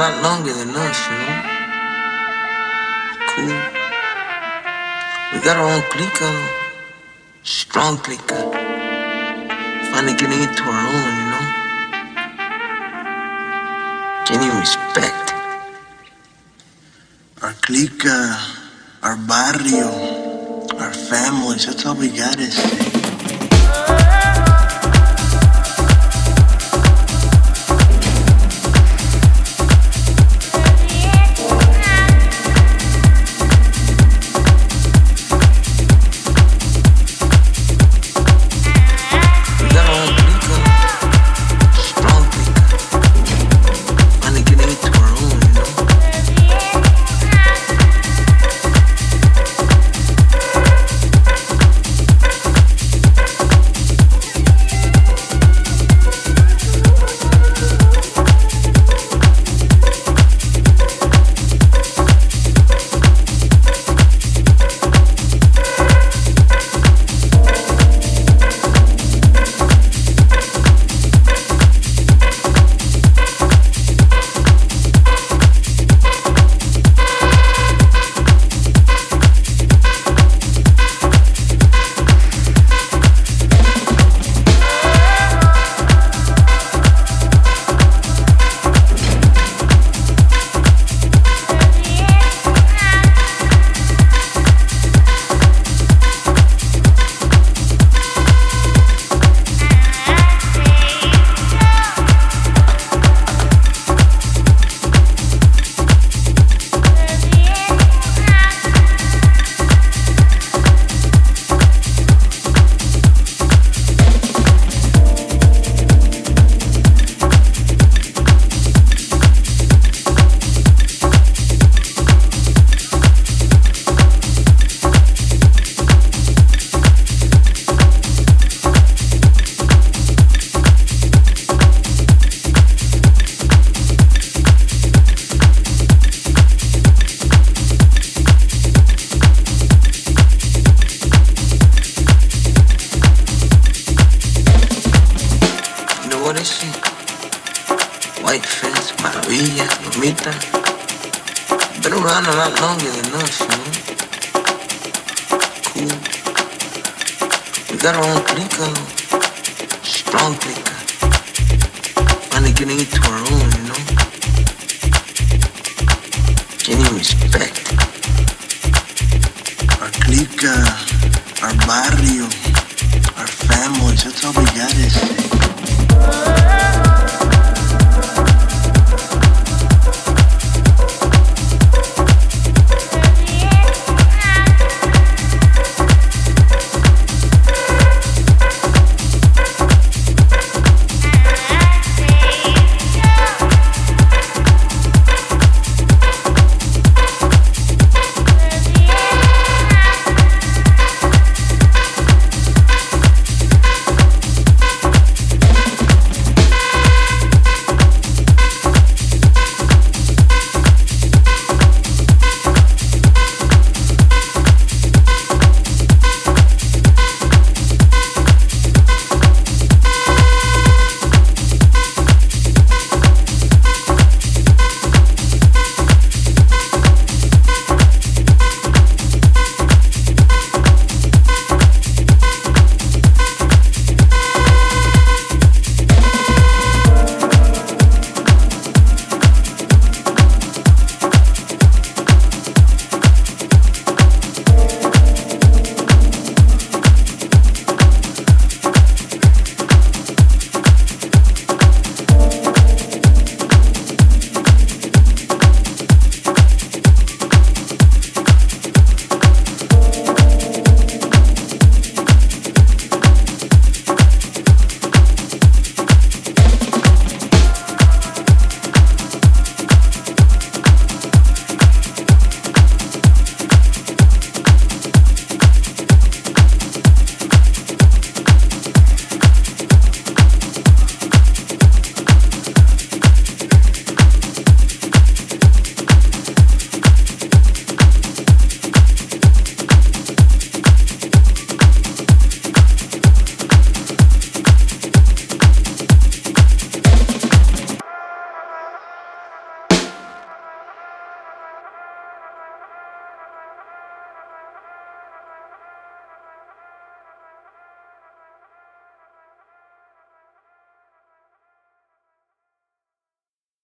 lot longer than us, you know. Cool. We got our own clique, strong clique. Finally getting into our own, you know. Gaining respect. Our clique, our barrio, our families, that's all we got is. What is she? White face, Maravilla, Lomita. Been around a lot longer than us, you know. Cool. We got our own clique, strong clique. Finally getting into our own, you know. Gaining respect. Our clique, our barrio, our families, that's all we got is.